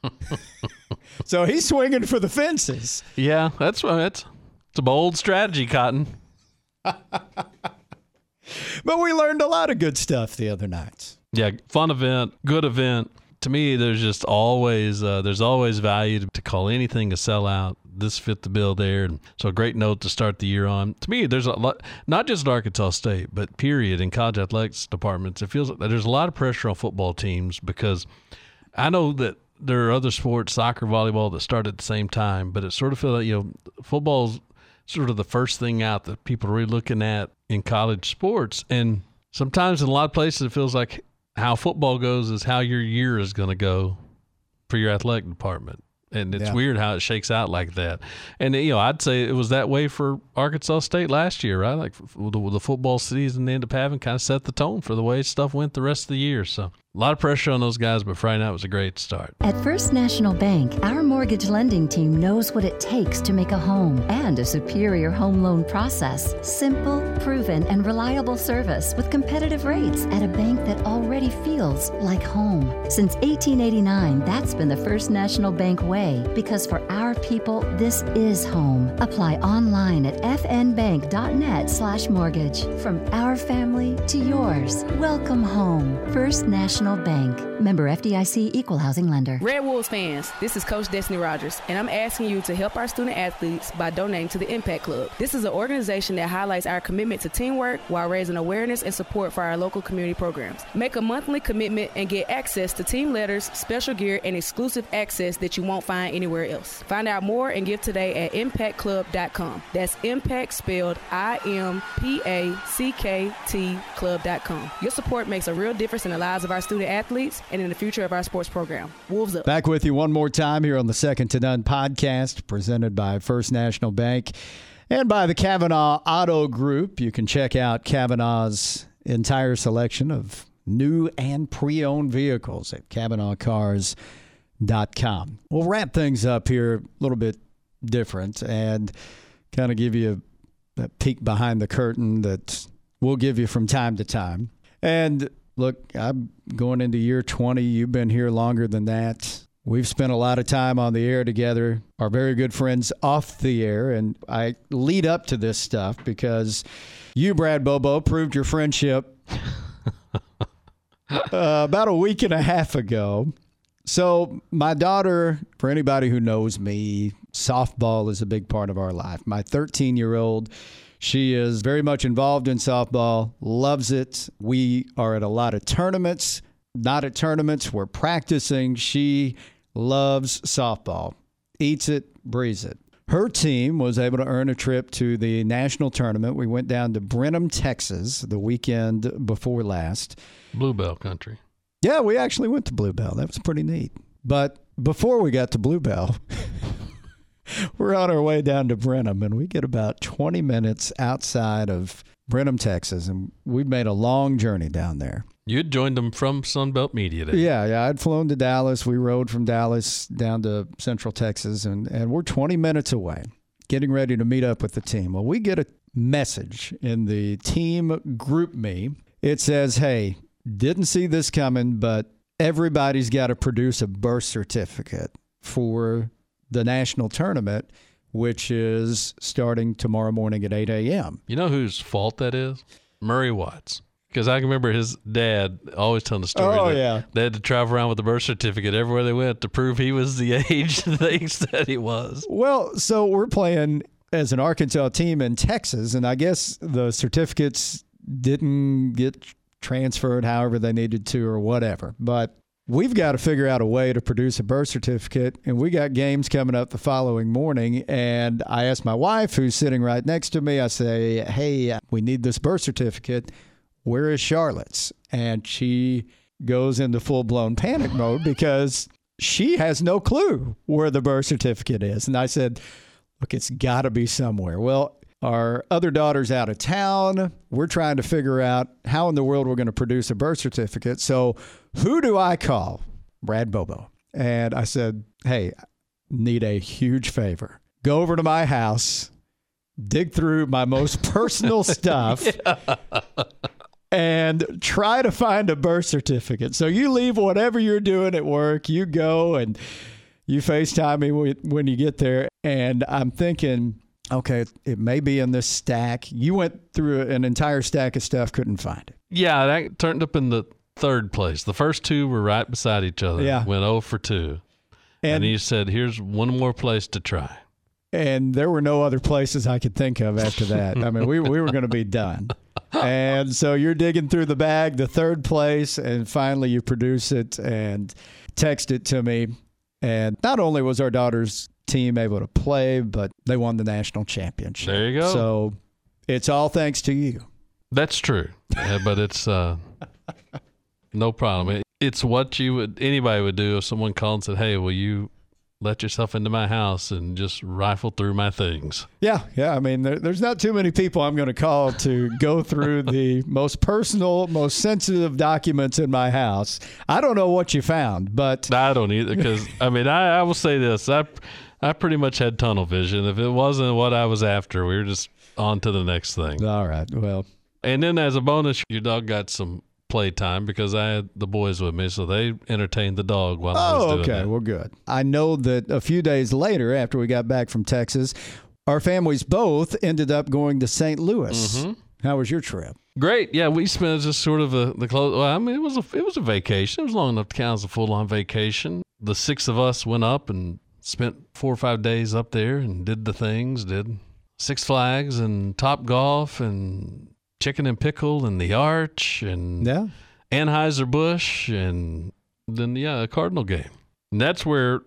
[SPEAKER 3] So he's swinging for the fences.
[SPEAKER 5] Yeah, that's right. It's a bold strategy, Cotton.
[SPEAKER 3] But we learned a lot of good stuff the other nights.
[SPEAKER 5] Yeah, fun event, good event. To me, there's just always value to call anything a sellout. This fit the bill there. And so a great note to start the year on. To me, there's a lot, not just at Arkansas State, but period, in college athletics departments. It feels like there's a lot of pressure on football teams because I know that there are other sports, soccer, volleyball, that start at the same time, but it sort of feels like, football's sort of the first thing out that people are really looking at in college sports. And sometimes in a lot of places it feels like how football goes is how your year is going to go for your athletic department. And it's weird how it shakes out like that. And, I'd say it was that way for Arkansas State last year, right? Like the football season they ended up having kind of set the tone for the way stuff went the rest of the year. So a lot of pressure on those guys, but Friday night was a great start.
[SPEAKER 8] At First National Bank, our mortgage lending team knows what it takes to make a home and a superior home loan process. Simple, proven, and reliable service with competitive rates at a bank that already feels like home. Since 1889, that's been the First National Bank way, because for our people, this is home. Apply online at fnbank.net/mortgage. From our family to yours, welcome home. First National Bank. Member FDIC, Equal Housing Lender.
[SPEAKER 9] Red Wolves fans, this is Coach Destiny Rogers, and I'm asking you to help our student athletes by donating to the Impact Club. This is an organization that highlights our commitment to teamwork while raising awareness and support for our local community programs. Make a monthly commitment and get access to team letters, special gear, and exclusive access that you won't find anywhere else. Find out more and give today at impactclub.com. That's Impact spelled IMPACKT club.com. Your support makes a real difference in the lives of our student athletes and in the future of our sports program. Wolves up.
[SPEAKER 3] Back with you one more time here on the Second to None podcast, presented by First National Bank and by the Kavanaugh Auto Group. You can check out Kavanaugh's entire selection of new and pre-owned vehicles at KavanaughCars.com. We'll wrap things up here a little bit different and kind of give you a peek behind the curtain that we'll give you from time to time. And look, I'm going into year 20. You've been here longer than that. We've spent a lot of time on the air together, our very good friends off the air. And I lead up to this stuff because you, Brad Bobo, proved your friendship about a week and a half ago. So my daughter, for anybody who knows me, softball is a big part of our life. My 13-year-old, she is very much involved in softball, loves it. We are at a lot of tournaments, not at tournaments. We're practicing. She loves softball, eats it, breathes it. Her team was able to earn a trip to the national tournament. We went down to Brenham, Texas, the weekend before last.
[SPEAKER 5] Bluebell country.
[SPEAKER 3] Yeah, we actually went to Bluebell. That was pretty neat. But before we got to Bluebell, we're on our way down to Brenham, and we get about 20 minutes outside of Brenham, Texas, and we've made a long journey down there.
[SPEAKER 5] You'd joined them from Sunbelt Media Day.
[SPEAKER 3] Yeah. I'd flown to Dallas. We rode from Dallas down to Central Texas, and we're 20 minutes away, getting ready to meet up with the team. Well, we get a message in the team group me. It says, hey, didn't see this coming, but everybody's got to produce a birth certificate for the national tournament, which is starting tomorrow morning at 8 a.m.
[SPEAKER 5] You know whose fault that is? Murray Watts. Because I can remember his dad always telling the story they had to travel around with the birth certificate everywhere they went to prove he was the age they said he was.
[SPEAKER 3] Well, so we're playing as an Arkansas team in Texas, and I guess the certificates didn't get transferred however they needed to or whatever. But we've got to figure out a way to produce a birth certificate, and we got games coming up the following morning. And I asked my wife, who's sitting right next to me, I say, hey, we need this birth certificate. Where is Charlotte's? And she goes into full-blown panic mode because she has no clue where the birth certificate is. And I said, look, it's got to be somewhere. Well, our other daughter's out of town. We're trying to figure out how in the world we're going to produce a birth certificate. So who do I call? Brad Bobo. And I said, hey, need a huge favor. Go over to my house, dig through my most personal stuff, and try to find a birth certificate. So you leave whatever you're doing at work, you go and you FaceTime me when you get there. And I'm thinking, okay, it may be in this stack. You went through an entire stack of stuff, couldn't find it.
[SPEAKER 5] Yeah, that turned up in the third place. The first two were right beside each other.
[SPEAKER 3] Yeah.
[SPEAKER 5] Went 0 for 2. And he said, here's one more place to try.
[SPEAKER 3] And there were no other places I could think of after that. I mean, we were going to be done. And so you're digging through the bag, the third place, and finally you produce it and text it to me. And not only was our daughter's team able to play, but they won the national championship.
[SPEAKER 5] There you go.
[SPEAKER 3] So it's all thanks to you.
[SPEAKER 5] That's true. But it's no problem. It's what anybody would do if someone called and said, hey, will you let yourself into my house and just rifle through my things?
[SPEAKER 3] Yeah. I mean, there's not too many people I'm going to call to go through the most personal, most sensitive documents in my house. I don't know what you found, but
[SPEAKER 5] I don't either, because, I mean, I will say this. I pretty much had tunnel vision. If it wasn't what I was after, we were just on to the next thing.
[SPEAKER 3] All right. Well.
[SPEAKER 5] And then as a bonus, your dog got some playtime because I had the boys with me, so they entertained the dog while I was doing that.
[SPEAKER 3] Well, good. I know that a few days later, after we got back from Texas, our families both ended up going to St. Louis. Mm-hmm. How was your trip?
[SPEAKER 5] Great. Yeah, we spent just sort of the close. Well, I mean, it was a vacation. It was long enough to count as a full-on vacation. The 6 of us went up and spent 4 or 5 days up there and did the things. Did Six Flags and Top Golf and Chicken and Pickle and the Arch and Anheuser-Busch and then, a Cardinal game. And that's where,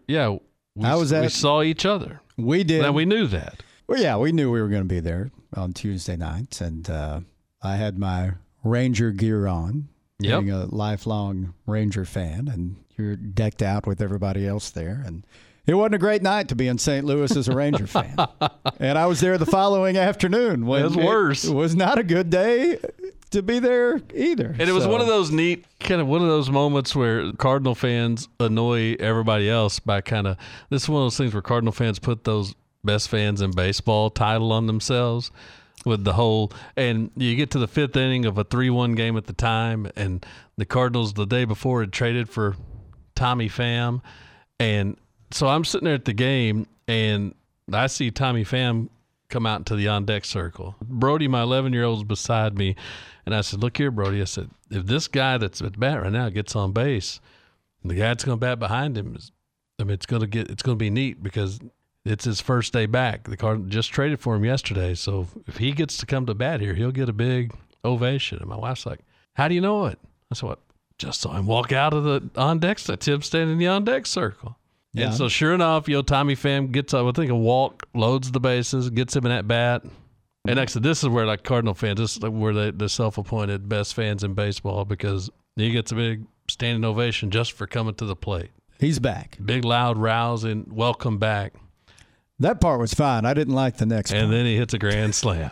[SPEAKER 5] we saw each other.
[SPEAKER 3] We did.
[SPEAKER 5] And we knew that.
[SPEAKER 3] Well, yeah, we knew we were going to be there on Tuesday nights. And I had my Ranger gear on, being a lifelong Ranger fan. And you're decked out with everybody else there. And it wasn't a great night to be in St. Louis as a Ranger fan. And I was there the following afternoon. When
[SPEAKER 5] it was worse.
[SPEAKER 3] It was not a good day to be there either.
[SPEAKER 5] And it was one of those neat, kind of one of those moments where Cardinal fans annoy everybody else by this is one of those things where Cardinal fans put those best fans in baseball title on themselves with the whole, and you get to the 5th inning of a 3-1 game at the time, and the Cardinals the day before had traded for Tommy Pham, and so I'm sitting there at the game, and I see Tommy Pham come out into the on-deck circle. Brody, my 11-year-old, is beside me, and I said, look here, Brody. I said, if this guy that's at bat right now gets on base, and the guy that's going to bat behind him, it's going to be neat because it's his first day back. The Cardinals just traded for him yesterday, so if he gets to come to bat here, he'll get a big ovation. And my wife's like, how do you know it? I said, what? Just saw him walk out of the on-deck. That's him standing in the on-deck circle. Yeah. And so sure enough, Tommy Pham gets up, I think a walk, loads the bases, gets him in at bat. And actually, this is where Cardinal fans, this is where they're self-appointed best fans in baseball because he gets a big standing ovation just for coming to the plate.
[SPEAKER 3] He's back.
[SPEAKER 5] Big, loud, rousing, welcome back.
[SPEAKER 3] That part was fine. I didn't like the next part.
[SPEAKER 5] And then he hits a grand slam.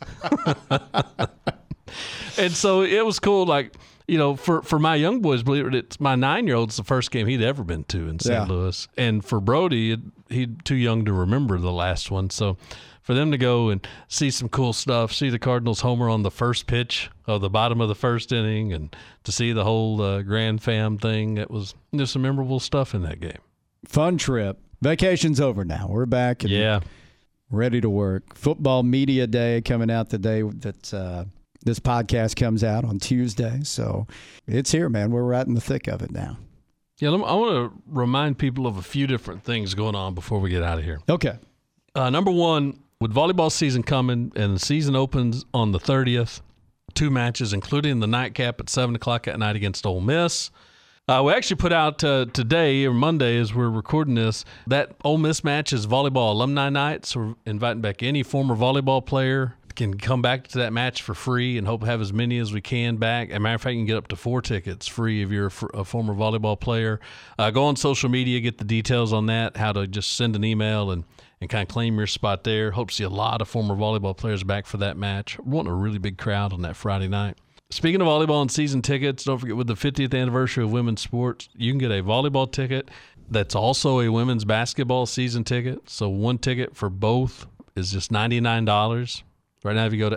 [SPEAKER 5] And so it was cool, for my young boys, believe it, it's my 9-year-old, it's the first game he'd ever been to in St. Louis. And for Brody, he's too young to remember the last one. So for them to go and see some cool stuff, see the Cardinals homer on the first pitch of the bottom of the first inning, and to see the whole Grand Pham thing, there's some memorable stuff in that game.
[SPEAKER 3] Fun trip. Vacation's over now. We're back and ready to work. Football Media Day coming out the day that this podcast comes out on Tuesday. So it's here, man. We're right in the thick of it now.
[SPEAKER 5] Yeah, I want to remind people of a few different things going on before we get out of here.
[SPEAKER 3] Okay.
[SPEAKER 5] Number one, with volleyball season coming, and the season opens on the 30th, 2 matches, including the nightcap at 7 o'clock at night against Ole Miss. We actually put out today, or Monday, as we're recording this, that Ole Miss match is Volleyball Alumni Night, so we're inviting back any former volleyball player can come back to that match for free and hope to have as many as we can back. As a matter of fact, you can get up to 4 tickets free if you're a former volleyball player. Go on social media, get the details on that, how to just send an email and kind of claim your spot there. Hope to see a lot of former volleyball players back for that match. We're wanting a really big crowd on that Friday night. Speaking of volleyball and season tickets, don't forget with the 50th anniversary of women's sports, you can get a volleyball ticket that's also a women's basketball season ticket. So 1 ticket for both is just $99. Right now, if you go to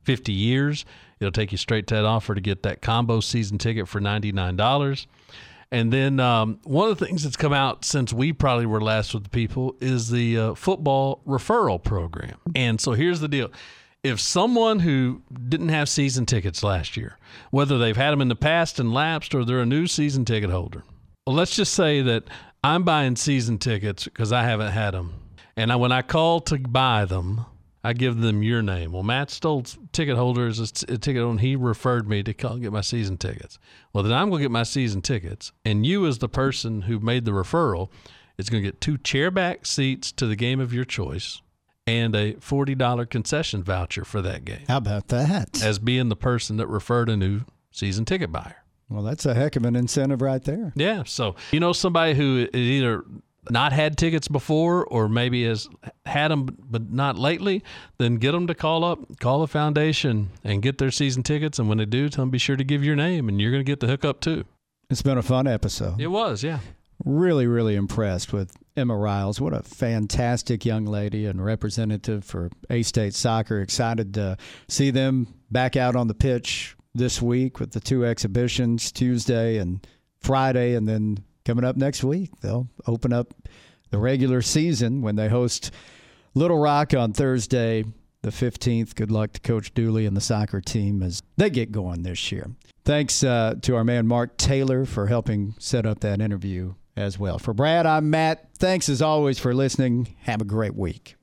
[SPEAKER 5] astateredwolves.com/50years, it'll take you straight to that offer to get that combo season ticket for $99. And then one of the things that's come out since we probably were last with the people is the football referral program. And so here's the deal. If someone who didn't have season tickets last year, whether they've had them in the past and lapsed or they're a new season ticket holder, well, let's just say that I'm buying season tickets because I haven't had them. And when I call to buy them, I give them your name. Well, Matt Stoltz, ticket holder, is a ticket owner. He referred me to call and get my season tickets. Well, then I'm going to get my season tickets. And you, as the person who made the referral, is going to get 2 chairback seats to the game of your choice and a $40 concession voucher for that game.
[SPEAKER 3] How about that?
[SPEAKER 5] As being the person that referred a new season ticket buyer.
[SPEAKER 3] Well, that's a heck of an incentive right there.
[SPEAKER 5] Yeah. So, somebody who is either not had tickets before or maybe has had them but not lately, then get them to call the foundation and get their season tickets. And when they do, tell them be sure to give your name and you're going to get the hookup too.
[SPEAKER 3] It's been a fun episode.
[SPEAKER 5] It was, yeah.
[SPEAKER 3] Really, really impressed with Emma Riles. What a fantastic young lady and representative for A-State soccer. Excited to see them back out on the pitch this week with the 2 exhibitions, Tuesday and Friday, and then coming up next week, they'll open up the regular season when they host Little Rock on Thursday, the 15th. Good luck to Coach Dooley and the soccer team as they get going this year. Thanks to our man Mark Taylor for helping set up that interview as well. For Brad, I'm Matt. Thanks as always for listening. Have a great week.